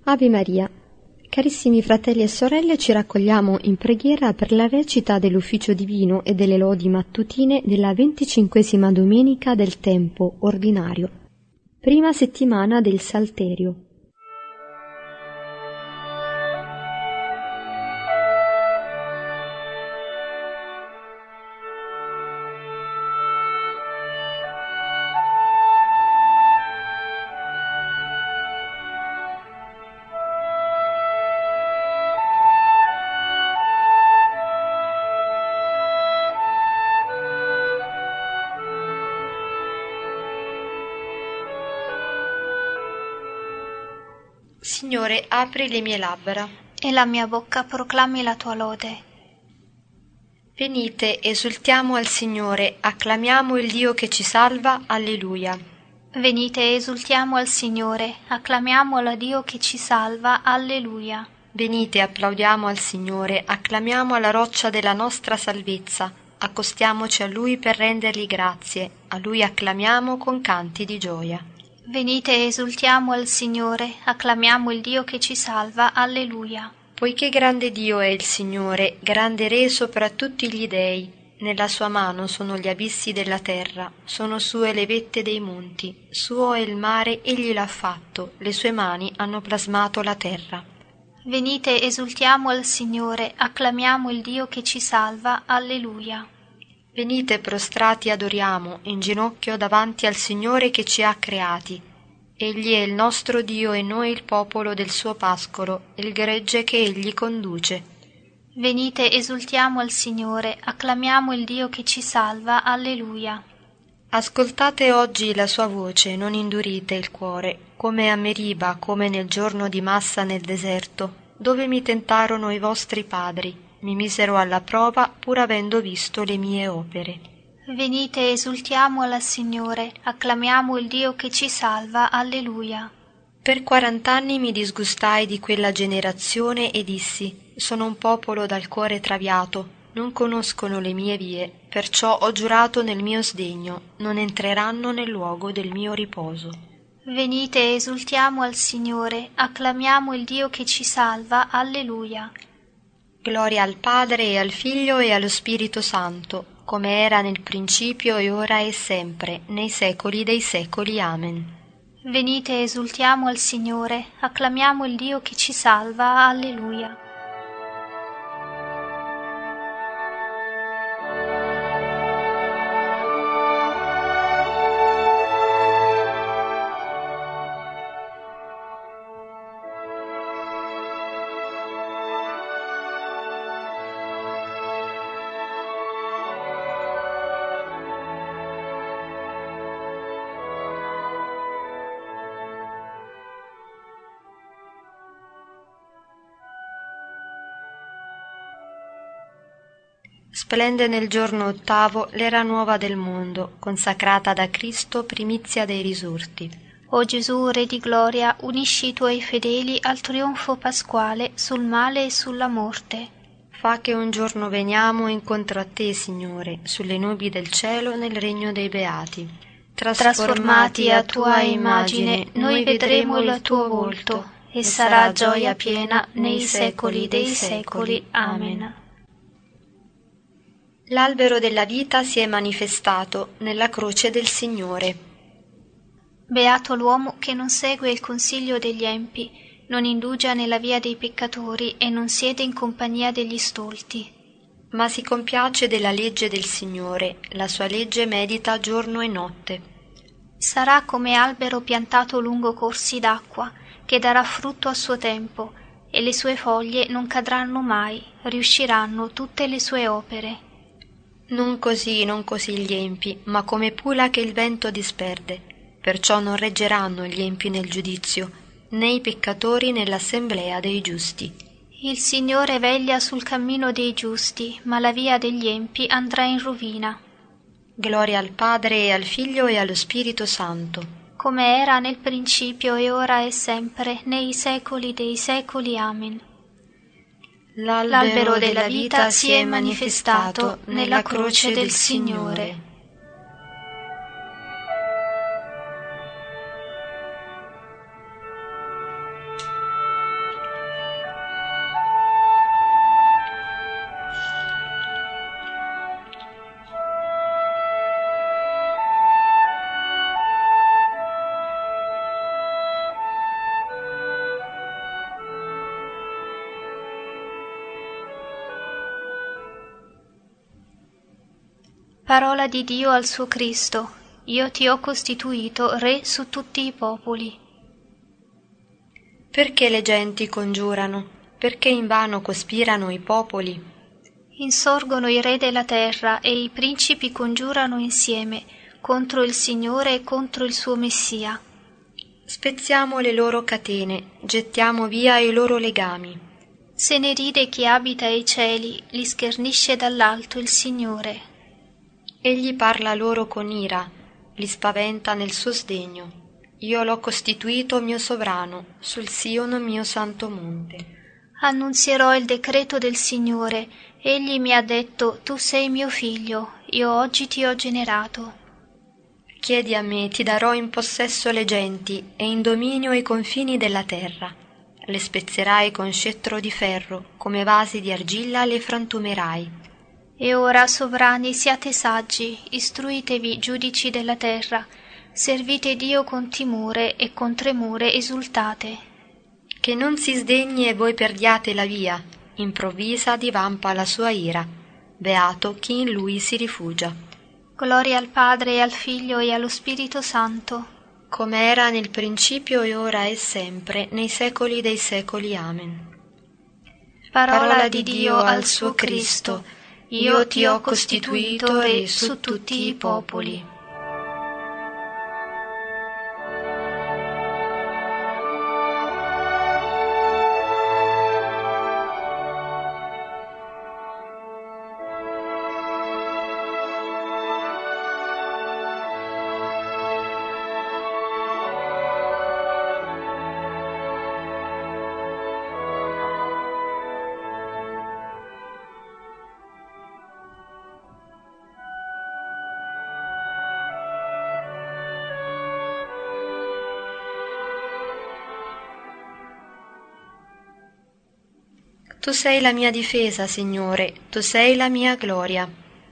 Ave Maria. Carissimi fratelli e sorelle, ci raccogliamo in preghiera per la recita dell'ufficio divino e delle lodi mattutine della 25ª domenica del tempo ordinario, prima settimana del Salterio. Signore, apri le mie labbra, e la mia bocca proclami la tua lode. Venite, esultiamo al Signore, acclamiamo il Dio che ci salva, alleluia. Venite, esultiamo al Signore, acclamiamo la Dio che ci salva, alleluia. Venite, applaudiamo al Signore, acclamiamo alla roccia della nostra salvezza, accostiamoci a Lui per rendergli grazie, a Lui acclamiamo con canti di gioia. Venite, esultiamo al Signore, acclamiamo il Dio che ci salva, alleluia. Poiché grande Dio è il Signore, grande Re sopra tutti gli dei, nella sua mano sono gli abissi della terra, sono sue le vette dei monti, suo è il mare, egli l'ha fatto, le sue mani hanno plasmato la terra. Venite, esultiamo al Signore, acclamiamo il Dio che ci salva, alleluia. Venite prostrati adoriamo, in ginocchio davanti al Signore che ci ha creati. Egli è il nostro Dio e noi il popolo del suo pascolo, il gregge che egli conduce. Venite, esultiamo al Signore, acclamiamo il Dio che ci salva, alleluia. Ascoltate oggi la sua voce, non indurite il cuore, come a Meriba, come nel giorno di Massa nel deserto, dove mi tentarono i vostri padri. Mi misero alla prova pur avendo visto le mie opere. Venite, esultiamo al Signore, acclamiamo il Dio che ci salva, alleluia. Per 40 anni mi disgustai di quella generazione e dissi: sono un popolo dal cuore traviato, non conoscono le mie vie, perciò ho giurato nel mio sdegno, non entreranno nel luogo del mio riposo. Venite, esultiamo al Signore, acclamiamo il Dio che ci salva, alleluia. Gloria al Padre e al Figlio e allo Spirito Santo, come era nel principio e ora e sempre, nei secoli dei secoli. Amen. Venite, esultiamo al Signore, acclamiamo il Dio che ci salva, alleluia. Splende nel giorno ottavo l'era nuova del mondo, consacrata da Cristo, primizia dei risorti. O Gesù, Re di gloria, unisci i tuoi fedeli al trionfo pasquale sul male e sulla morte. Fa che un giorno veniamo incontro a te, Signore, sulle nubi del cielo nel regno dei beati. Trasformati a tua immagine, noi vedremo il tuo volto, e sarà gioia piena nei secoli dei secoli. Amen. L'albero della vita si è manifestato nella croce del Signore. Beato l'uomo che non segue il consiglio degli empi, non indugia nella via dei peccatori e non siede in compagnia degli stolti. Ma si compiace della legge del Signore, la sua legge medita giorno e notte. Sarà come albero piantato lungo corsi d'acqua, che darà frutto a suo tempo, e le sue foglie non cadranno mai, riusciranno tutte le sue opere. Non così gli empi, ma come pula che il vento disperde. Perciò non reggeranno gli empi nel giudizio, né i peccatori nell'assemblea dei giusti. Il Signore veglia sul cammino dei giusti, ma la via degli empi andrà in rovina. Gloria al Padre e al Figlio e allo Spirito Santo, come era nel principio e ora e sempre, nei secoli dei secoli. Amen. L'albero della vita si è manifestato nella croce del Signore. Parola di Dio al suo Cristo. Io ti ho costituito re su tutti i popoli. Perché le genti congiurano? Perché invano cospirano i popoli? Insorgono i re della terra e i principi congiurano insieme contro il Signore e contro il suo Messia. Spezziamo le loro catene, gettiamo via i loro legami. Se ne ride chi abita ai cieli, li schernisce dall'alto il Signore. Egli parla loro con ira, li spaventa nel suo sdegno. Io l'ho costituito mio sovrano, sul Sion mio santo monte. Annunzierò il decreto del Signore. Egli mi ha detto: tu sei mio figlio, io oggi ti ho generato. Chiedi a me, ti darò in possesso le genti e in dominio i confini della terra. Le spezzerai con scettro di ferro, come vasi di argilla le frantumerai. E ora, sovrani, siate saggi, istruitevi, giudici della terra, servite Dio con timore e con tremore esultate. Che non si sdegni e voi perdiate la via, improvvisa divampa la sua ira. Beato chi in lui si rifugia. Gloria al Padre e al Figlio e allo Spirito Santo, come era nel principio e ora e sempre, nei secoli dei secoli. Amen. Parola di Dio al suo Cristo. Io ti ho costituito re su tutti i popoli. Tu sei la mia difesa, Signore, tu sei la mia gloria.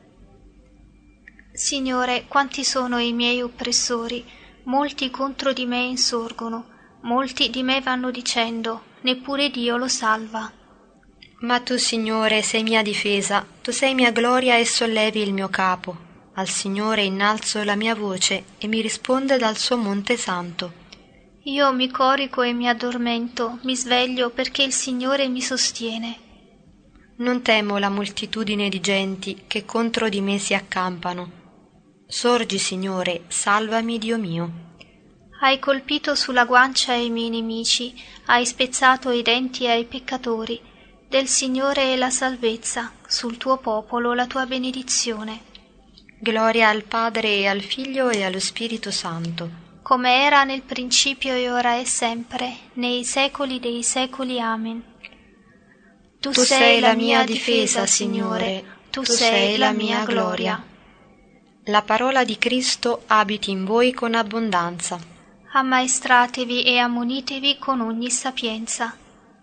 Signore, quanti sono i miei oppressori? Molti contro di me insorgono, molti di me vanno dicendo: neppure Dio lo salva. Ma tu, Signore, sei mia difesa, tu sei mia gloria e sollevi il mio capo. Al Signore innalzo la mia voce e mi risponde dal suo monte santo. Io mi corico e mi addormento, mi sveglio perché il Signore mi sostiene. Non temo la moltitudine di genti che contro di me si accampano. Sorgi, Signore, salvami, Dio mio. Hai colpito sulla guancia i miei nemici, hai spezzato i denti ai peccatori. Del Signore è la salvezza, sul tuo popolo la tua benedizione. Gloria al Padre e al Figlio e allo Spirito Santo. Come era nel principio e ora e sempre, nei secoli dei secoli. Amen. Tu sei la mia difesa, Signore, tu sei la mia gloria. La parola di Cristo abiti in voi con abbondanza. Ammaestratevi e ammonitevi con ogni sapienza.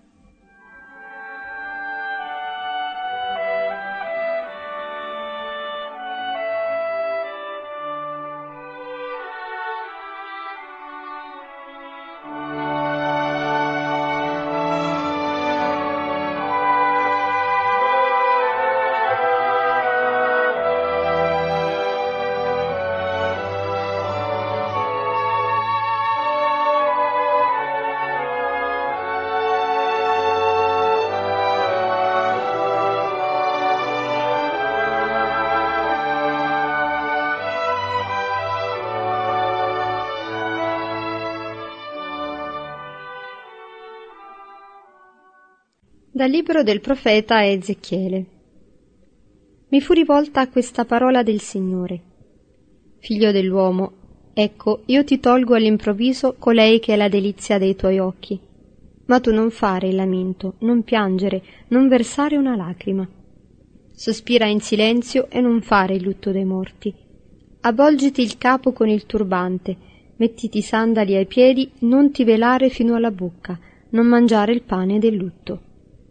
Dal libro del profeta Ezechiele. Mi fu rivolta questa parola del Signore. Figlio dell'uomo, ecco, io ti tolgo all'improvviso colei che è la delizia dei tuoi occhi. Ma tu non fare il lamento, non piangere, non versare una lacrima. Sospira in silenzio e non fare il lutto dei morti. Avvolgiti il capo con il turbante, mettiti i sandali ai piedi, non ti velare fino alla bocca, non mangiare il pane del lutto.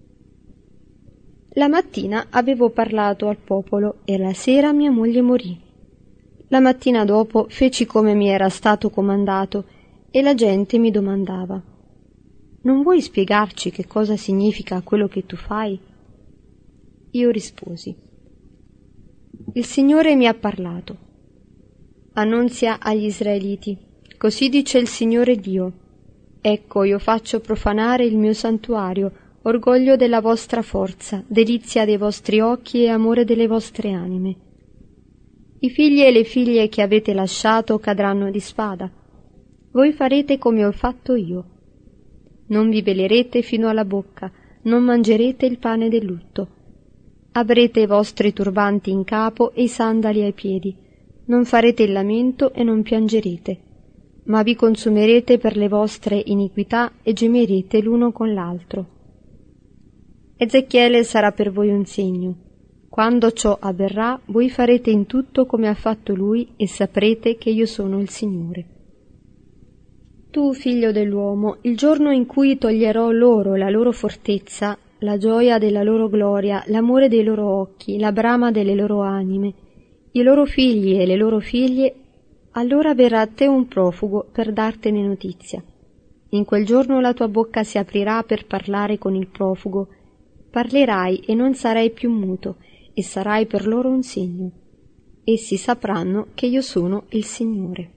La mattina avevo parlato al popolo e la sera mia moglie morì. La mattina dopo feci come mi era stato comandato e la gente mi domandava: «Non vuoi spiegarci che cosa significa quello che tu fai?» Io risposi: Il Signore mi ha parlato. Annunzia agli Israeliti: così dice il Signore Dio: ecco, io faccio profanare il mio santuario, orgoglio della vostra forza, delizia dei vostri occhi e amore delle vostre anime. I figli e le figlie che avete lasciato cadranno di spada. Voi farete come ho fatto io. Non vi velerete fino alla bocca, non mangerete il pane del lutto. Avrete i vostri turbanti in capo e i sandali ai piedi. Non farete il lamento e non piangerete, ma vi consumerete per le vostre iniquità e gemerete l'uno con l'altro. Ezechiele sarà per voi un segno. Quando ciò avverrà, voi farete in tutto come ha fatto lui e saprete che io sono il Signore. Tu, figlio dell'uomo, il giorno in cui toglierò loro la loro fortezza, la gioia della loro gloria, l'amore dei loro occhi, la brama delle loro anime, i loro figli e le loro figlie, allora verrà a te un profugo per dartene notizia. In quel giorno la tua bocca si aprirà per parlare con il profugo, parlerai e non sarai più muto, e sarai per loro un segno. Essi sapranno che io sono il Signore.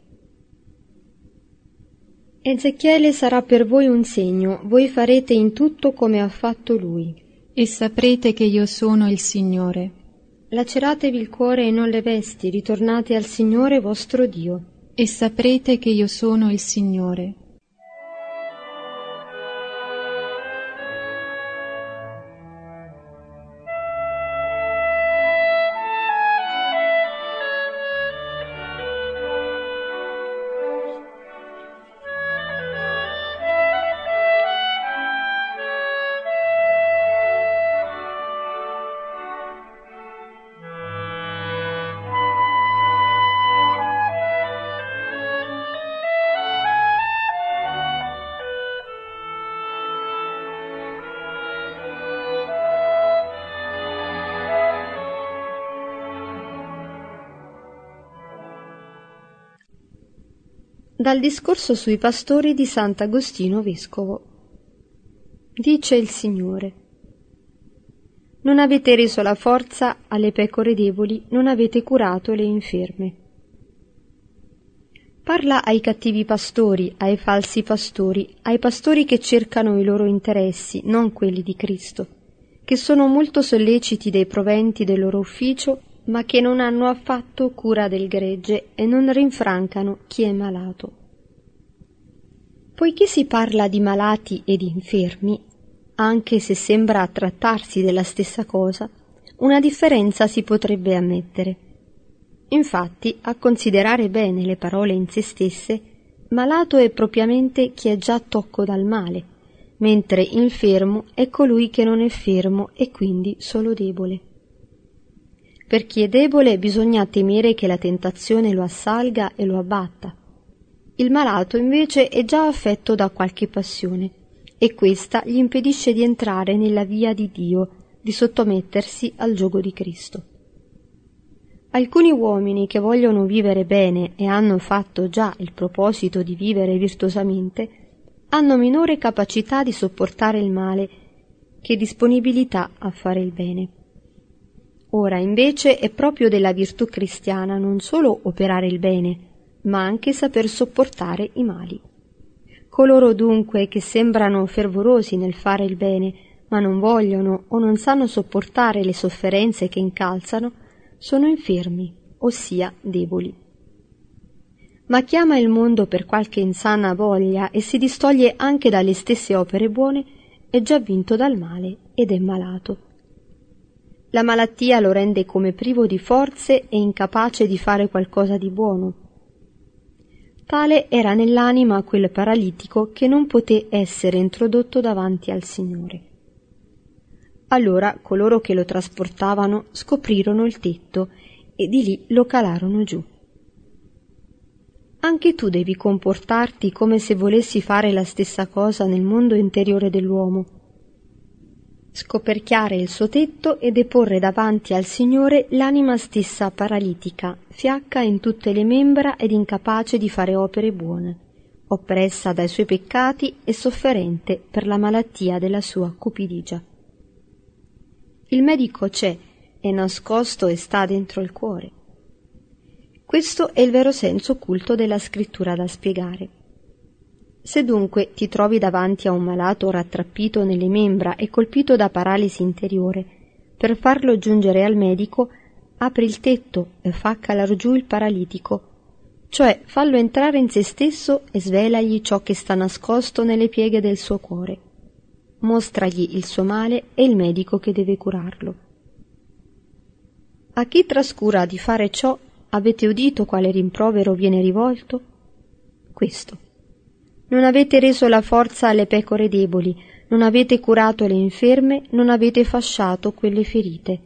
Ezechiele sarà per voi un segno, voi farete in tutto come ha fatto lui. E saprete che io sono il Signore. Laceratevi il cuore e non le vesti, ritornate al Signore vostro Dio. E saprete che io sono il Signore. Dal discorso sui pastori di Sant'Agostino Vescovo. Dice il Signore: non avete reso la forza alle pecore deboli, non avete curato le inferme. Parla ai cattivi pastori, ai falsi pastori, ai pastori che cercano i loro interessi, non quelli di Cristo, che sono molto solleciti dei proventi del loro ufficio, ma che non hanno affatto cura del gregge e non rinfrancano chi è malato. Poiché si parla di malati e di infermi, anche se sembra trattarsi della stessa cosa, una differenza si potrebbe ammettere. Infatti, a considerare bene le parole in se stesse, malato è propriamente chi è già tocco dal male, mentre infermo è colui che non è fermo e quindi solo debole. Per chi è debole bisogna temere che la tentazione lo assalga e lo abbatta. Il malato invece è già affetto da qualche passione, e questa gli impedisce di entrare nella via di Dio, di sottomettersi al giogo di Cristo. Alcuni uomini che vogliono vivere bene e hanno fatto già il proposito di vivere virtuosamente, hanno minore capacità di sopportare il male che disponibilità a fare il bene. Ora invece è proprio della virtù cristiana non solo operare il bene, ma anche saper sopportare i mali. Coloro dunque che sembrano fervorosi nel fare il bene, ma non vogliono o non sanno sopportare le sofferenze che incalzano, sono infermi, ossia deboli. Ma chi ama il mondo per qualche insana voglia e si distoglie anche dalle stesse opere buone, è già vinto dal male ed è malato. La malattia lo rende come privo di forze e incapace di fare qualcosa di buono. Tale era nell'anima quel paralitico che non poté essere introdotto davanti al Signore. Allora coloro che lo trasportavano scoprirono il tetto e di lì lo calarono giù. Anche tu devi comportarti come se volessi fare la stessa cosa nel mondo interiore dell'uomo. Scoperchiare il suo tetto e deporre davanti al Signore l'anima stessa paralitica, fiacca in tutte le membra ed incapace di fare opere buone, oppressa dai suoi peccati e sofferente per la malattia della sua cupidigia. Il medico c'è, è nascosto e sta dentro il cuore. Questo è il vero senso occulto della scrittura da spiegare. Se dunque ti trovi davanti a un malato rattrappito nelle membra e colpito da paralisi interiore, per farlo giungere al medico, apri il tetto e fa calar giù il paralitico, cioè fallo entrare in se stesso e svelagli ciò che sta nascosto nelle pieghe del suo cuore. Mostragli il suo male e il medico che deve curarlo. A chi trascura di fare ciò avete udito quale rimprovero viene rivolto? Questo. Non avete reso la forza alle pecore deboli, non avete curato le inferme, non avete fasciato quelle ferite.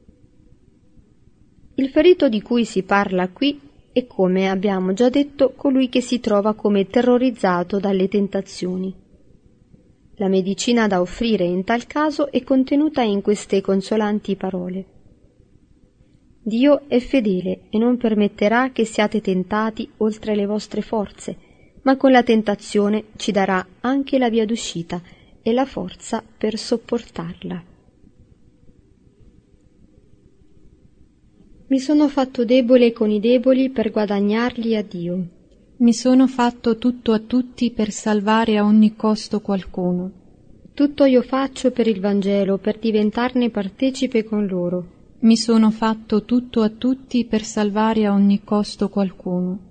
Il ferito di cui si parla qui è, come abbiamo già detto, colui che si trova come terrorizzato dalle tentazioni. La medicina da offrire in tal caso è contenuta in queste consolanti parole. Dio è fedele e non permetterà che siate tentati oltre le vostre forze, ma con la tentazione ci darà anche la via d'uscita e la forza per sopportarla. Mi sono fatto debole con i deboli per guadagnarli a Dio. Mi sono fatto tutto a tutti per salvare a ogni costo qualcuno. Tutto io faccio per il Vangelo, per diventarne partecipe con loro. Mi sono fatto tutto a tutti per salvare a ogni costo qualcuno.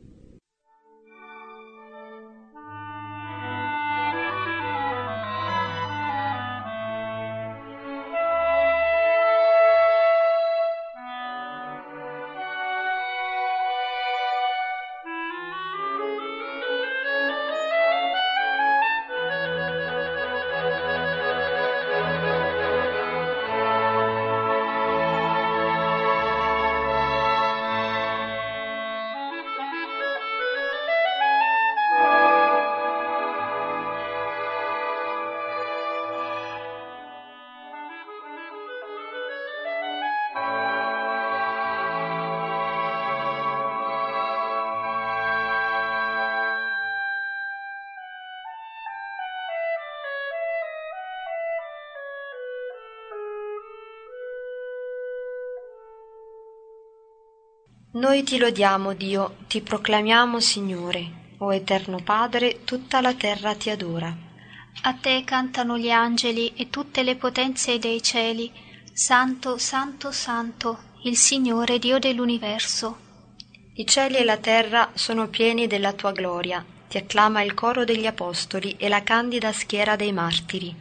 Noi ti lodiamo, Dio, ti proclamiamo, Signore. O Eterno Padre, tutta la terra ti adora. A te cantano gli angeli e tutte le potenze dei cieli. Santo, santo, santo, il Signore Dio dell'universo. I cieli e la terra sono pieni della tua gloria. Ti acclama il coro degli apostoli e la candida schiera dei martiri.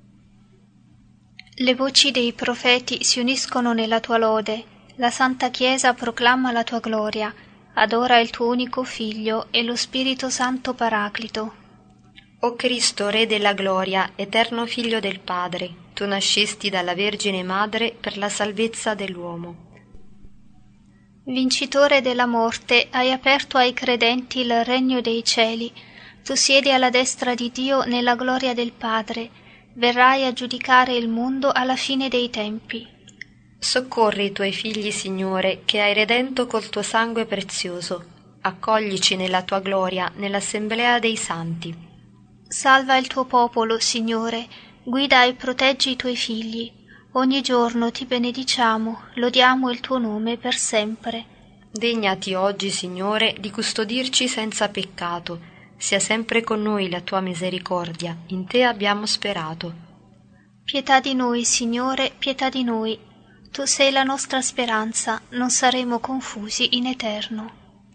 Le voci dei profeti si uniscono nella tua lode. La Santa Chiesa proclama la tua gloria, adora il tuo unico Figlio e lo Spirito Santo Paraclito. O Cristo, Re della gloria, eterno Figlio del Padre, tu nascesti dalla Vergine Madre per la salvezza dell'uomo. Vincitore della morte, hai aperto ai credenti il regno dei cieli. Tu siedi alla destra di Dio nella gloria del Padre. Verrai a giudicare il mondo alla fine dei tempi. Soccorri i tuoi figli, Signore, che hai redento col tuo sangue prezioso. Accoglici nella tua gloria, nell'assemblea dei santi. Salva il tuo popolo, Signore, guida e proteggi i tuoi figli. Ogni giorno ti benediciamo, lodiamo il tuo nome per sempre. Degnati oggi, Signore, di custodirci senza peccato. Sia sempre con noi la tua misericordia, in te abbiamo sperato. Pietà di noi, Signore, pietà di noi. Tu sei la nostra speranza, non saremo confusi in eterno.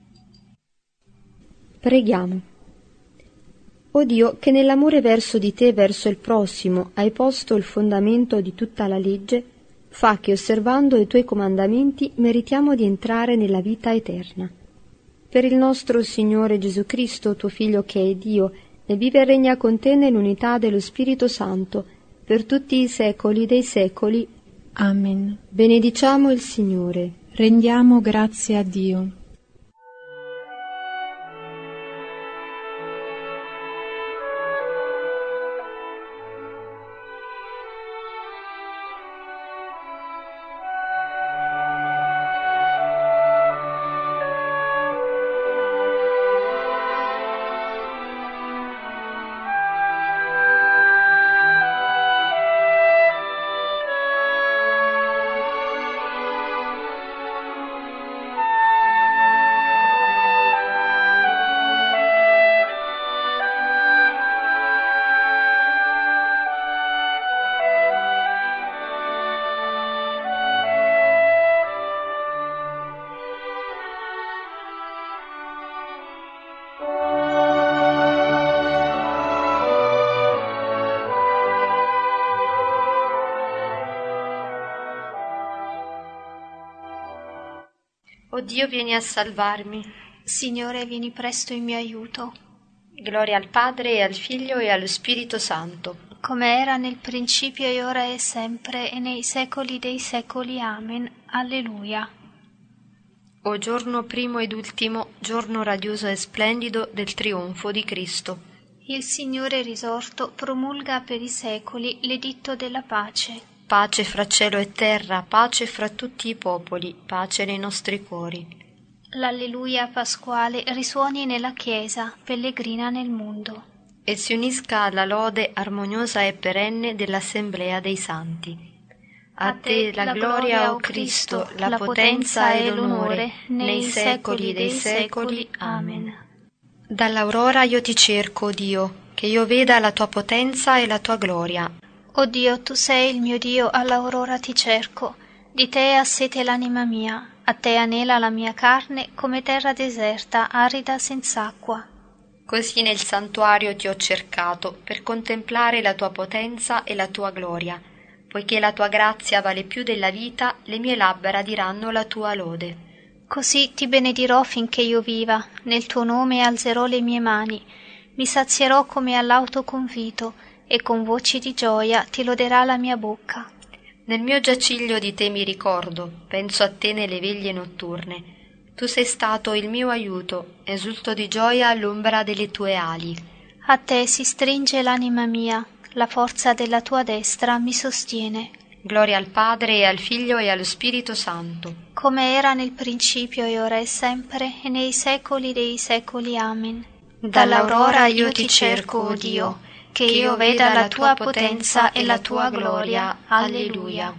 Preghiamo. O Dio, che nell'amore verso di te e verso il prossimo hai posto il fondamento di tutta la legge, fa che osservando i tuoi comandamenti meritiamo di entrare nella vita eterna. Per il nostro Signore Gesù Cristo, tuo Figlio che è Dio, e vive e regna con te nell'unità dello Spirito Santo, per tutti i secoli dei secoli. Amen. Benediciamo il Signore. Rendiamo grazie a Dio. Dio, vieni a salvarmi. Signore, vieni presto in mio aiuto. Gloria al Padre e al Figlio e allo Spirito Santo, come era nel principio e ora e sempre e nei secoli dei secoli. Amen. Alleluia. O giorno primo ed ultimo, giorno radioso e splendido del trionfo di Cristo. Il Signore risorto promulga per i secoli l'editto della pace. Pace fra cielo e terra, pace fra tutti i popoli, pace nei nostri cuori. L'Alleluia pasquale risuoni nella Chiesa, pellegrina nel mondo. E si unisca alla lode armoniosa e perenne dell'Assemblea dei Santi. A te la gloria, o Cristo, la potenza e l'onore, nei secoli dei secoli. Amen. Dall'aurora io ti cerco, o Dio, che io veda la tua potenza e la tua gloria. O Dio, tu sei il mio Dio, all'aurora ti cerco. Di te ha sete l'anima mia, a te anela la mia carne, come terra deserta, arida senz'acqua. Così nel santuario ti ho cercato, per contemplare la tua potenza e la tua gloria. Poiché la tua grazia vale più della vita, le mie labbra diranno la tua lode. Così ti benedirò finché io viva, nel tuo nome alzerò le mie mani, mi sazierò come all'auto convito, e con voci di gioia ti loderà la mia bocca. Nel mio giaciglio di te mi ricordo, penso a te nelle veglie notturne. Tu sei stato il mio aiuto, esulto di gioia all'ombra delle tue ali. A te si stringe l'anima mia, la forza della tua destra mi sostiene. Gloria al Padre e al Figlio e allo Spirito Santo, come era nel principio e ora e sempre e nei secoli dei secoli. Amen. Dall'aurora io ti cerco, o Dio, che io veda la tua potenza e la tua gloria. Alleluia.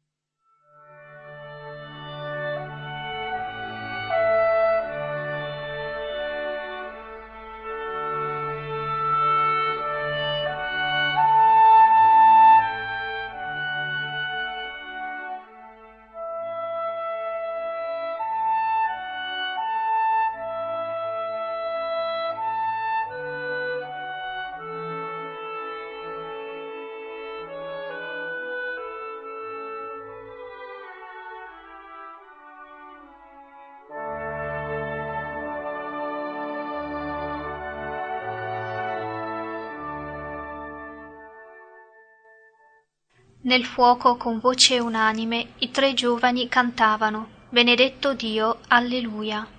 Nel fuoco con voce unanime i tre giovani cantavano: Benedetto Dio, alleluia.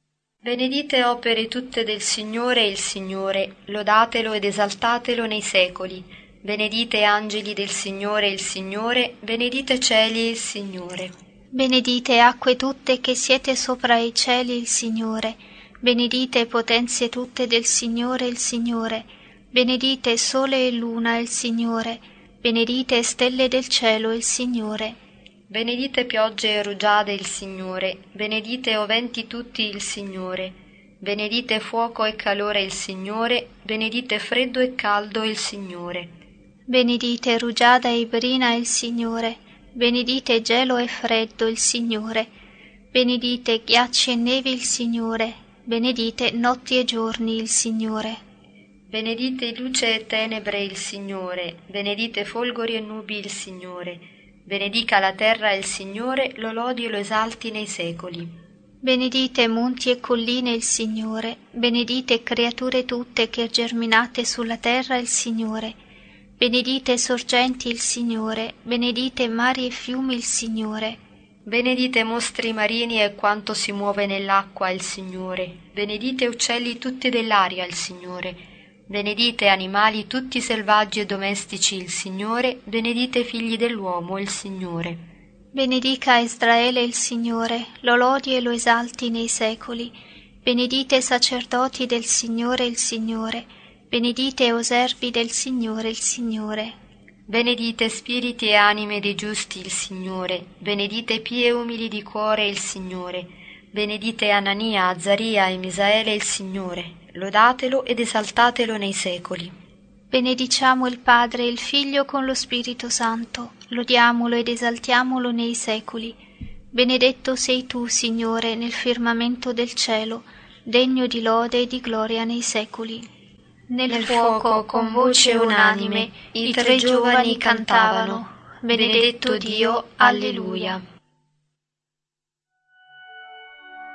Benedite opere tutte del Signore il Signore, lodatelo ed esaltatelo nei secoli. Benedite angeli del Signore il Signore, benedite cieli il Signore. Benedite acque tutte che siete sopra i cieli il Signore, benedite potenze tutte del Signore il Signore, benedite sole e luna il Signore, benedite stelle del cielo il Signore. Benedite piogge e rugiade il Signore, benedite o venti tutti il Signore, benedite fuoco e calore il Signore, benedite freddo e caldo il Signore. Benedite rugiada e brina il Signore, benedite gelo e freddo il Signore, benedite ghiacci e nevi il Signore, benedite notti e giorni il Signore. Benedite luce e tenebre il Signore, benedite folgori e nubi il Signore, benedica la terra il Signore, lo lodi e lo esalti nei secoli. Benedite monti e colline il Signore, benedite creature tutte che germinate sulla terra il Signore, benedite sorgenti il Signore, benedite mari e fiumi il Signore. Benedite mostri marini e quanto si muove nell'acqua il Signore, benedite uccelli tutti dell'aria il Signore, benedite animali tutti selvaggi e domestici il Signore, benedite figli dell'uomo il Signore. Benedica Israele il Signore, lo lodi e lo esalti nei secoli. Benedite sacerdoti del Signore il Signore, benedite o servi del Signore il Signore. Benedite spiriti e anime dei giusti il Signore, benedite pie e umili di cuore il Signore, benedite Anania, Azzaria e Misaele il Signore. Lodatelo ed esaltatelo nei secoli. Benediciamo il Padre e il Figlio con lo Spirito Santo, lodiamolo ed esaltiamolo nei secoli. Benedetto sei tu, Signore, nel firmamento del cielo, degno di lode e di gloria nei secoli. Nel fuoco, con voce unanime, i tre giovani cantavano: Benedetto Dio, alleluia.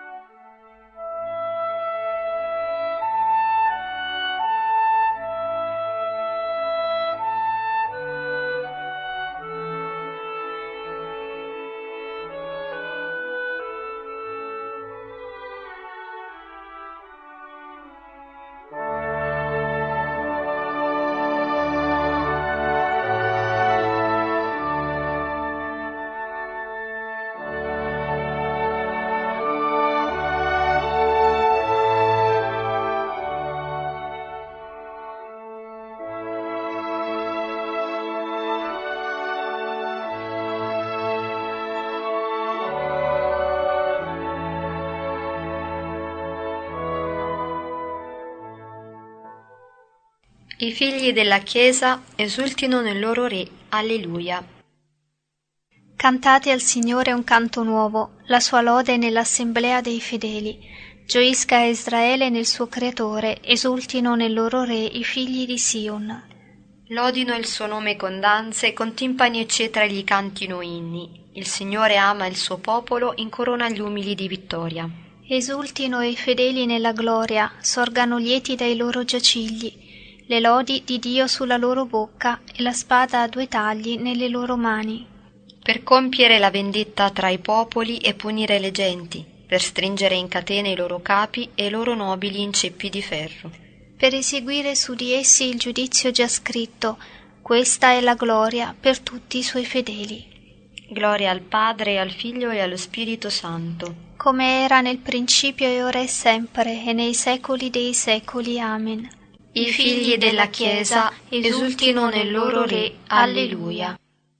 I figli della Chiesa esultino nel loro Re. Alleluia. Cantate al Signore un canto nuovo, la sua lode nell'assemblea dei fedeli. Gioisca Israele nel suo Creatore, esultino nel loro Re i figli di Sion. Lodino il suo nome con danze, con timpani e cetra gli cantino inni. Il Signore ama il suo popolo, incorona gli umili di vittoria. Esultino i fedeli nella gloria, sorgano lieti dai loro giacigli. Le lodi di Dio sulla loro bocca e la spada a 2 tagli nelle loro mani. Per compiere la vendetta tra i popoli e punire le genti, per stringere in catene i loro capi e i loro nobili in ceppi di ferro. Per eseguire su di essi il giudizio già scritto, questa è la gloria per tutti i suoi fedeli. Gloria al Padre, e al Figlio e allo Spirito Santo. Come era nel principio e ora e sempre, e nei secoli dei secoli. Amen. I figli della Chiesa esultino nel loro Re. Alleluia.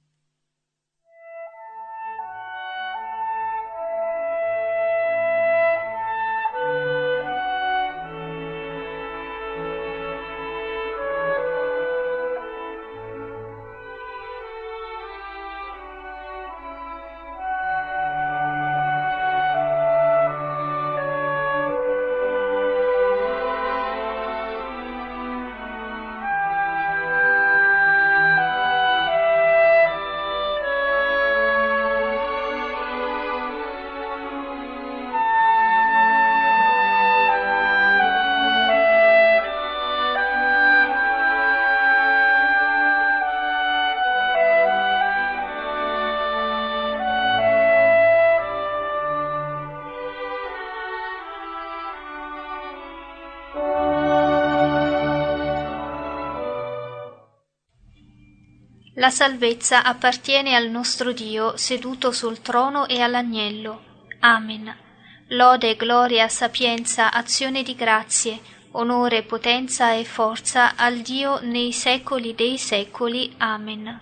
La salvezza appartiene al nostro Dio seduto sul trono e all'agnello. Amen. Lode, gloria, sapienza, azione di grazie, onore, potenza e forza al Dio nei secoli dei secoli. Amen.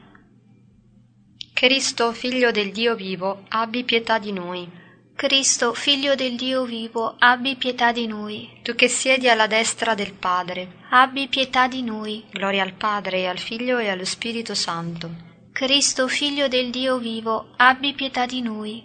Cristo, Figlio del Dio vivo, abbi pietà di noi. Cristo, Figlio del Dio vivo, abbi pietà di noi. Tu che siedi alla destra del Padre, abbi pietà di noi. Gloria al Padre, e al Figlio e allo Spirito Santo. Cristo, Figlio del Dio vivo, abbi pietà di noi.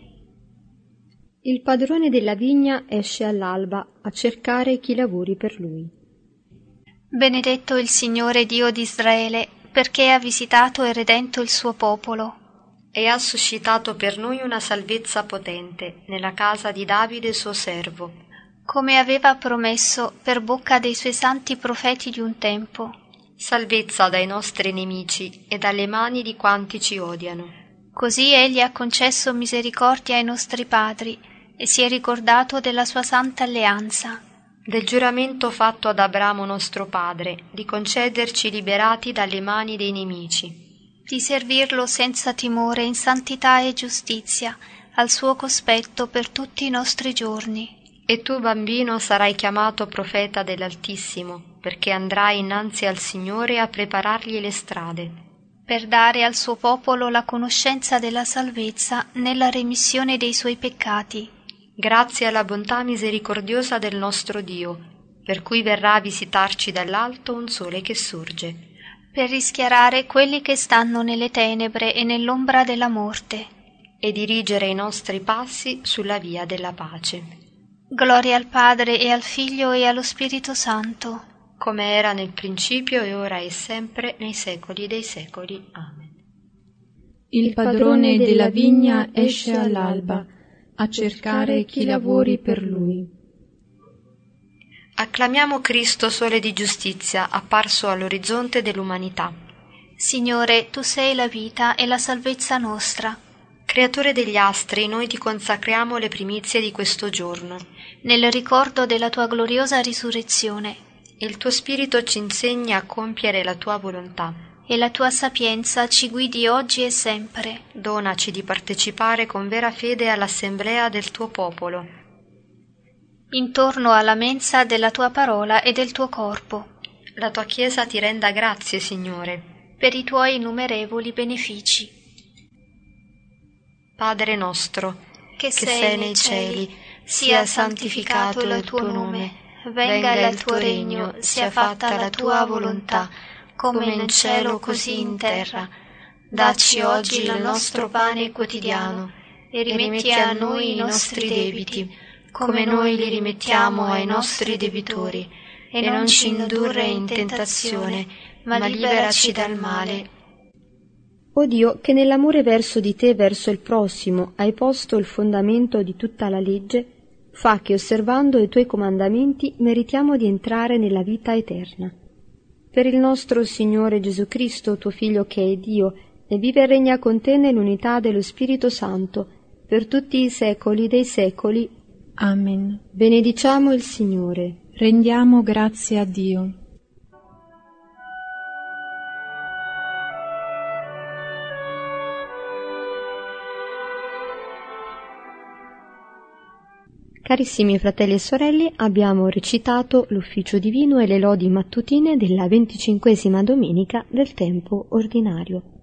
Il padrone della vigna esce all'alba a cercare chi lavori per lui. Benedetto il Signore Dio di Israele, perché ha visitato e redento il suo popolo. E ha suscitato per noi una salvezza potente nella casa di Davide suo servo, come aveva promesso per bocca dei suoi santi profeti di un tempo. Salvezza dai nostri nemici e dalle mani di quanti ci odiano. Così egli ha concesso misericordia ai nostri padri e si è ricordato della sua santa alleanza. Del giuramento fatto ad Abramo nostro padre, di concederci liberati dalle mani dei nemici. Di servirlo senza timore in santità e giustizia, al suo cospetto per tutti i nostri giorni. E tu, bambino, sarai chiamato profeta dell'Altissimo, perché andrai innanzi al Signore a preparargli le strade, per dare al suo popolo la conoscenza della salvezza nella remissione dei suoi peccati. Grazie alla bontà misericordiosa del nostro Dio, per cui verrà a visitarci dall'alto un sole che sorge, per rischiarare quelli che stanno nelle tenebre e nell'ombra della morte, e dirigere i nostri passi sulla via della pace. Gloria al Padre e al Figlio e allo Spirito Santo, come era nel principio e ora e sempre nei secoli dei secoli. Amen. Il padrone della vigna esce all'alba a cercare chi lavori per lui. Acclamiamo Cristo, sole di giustizia, apparso all'orizzonte dell'umanità. Signore, tu sei la vita e la salvezza nostra. Creatore degli astri, noi ti consacriamo le primizie di questo giorno. Nel ricordo della tua gloriosa risurrezione. Il tuo Spirito ci insegna a compiere la tua volontà. E la tua sapienza ci guidi oggi e sempre. Donaci di partecipare con vera fede all'assemblea del tuo popolo, intorno alla mensa della tua parola e del tuo corpo. La tua Chiesa ti renda grazie, Signore, per i tuoi innumerevoli benefici. Padre nostro, che sei nei cieli, sia santificato il tuo nome. venga il tuo regno, sia fatta la tua volontà, come in cielo così in terra. Dacci oggi il nostro pane quotidiano e rimetti a noi i nostri debiti, come noi li rimettiamo ai nostri debitori, e non ci indurre in tentazione, ma liberaci dal male. O Dio, che nell'amore verso di te, verso il prossimo, hai posto il fondamento di tutta la legge, fa che osservando i tuoi comandamenti meritiamo di entrare nella vita eterna. Per il nostro Signore Gesù Cristo, tuo Figlio che è Dio, e vive e regna con te nell'unità dello Spirito Santo, per tutti i secoli dei secoli. Amen. Benediciamo il Signore. Rendiamo grazie a Dio. Carissimi fratelli e sorelle, abbiamo recitato l'ufficio divino e le lodi mattutine della 25esima domenica del tempo ordinario.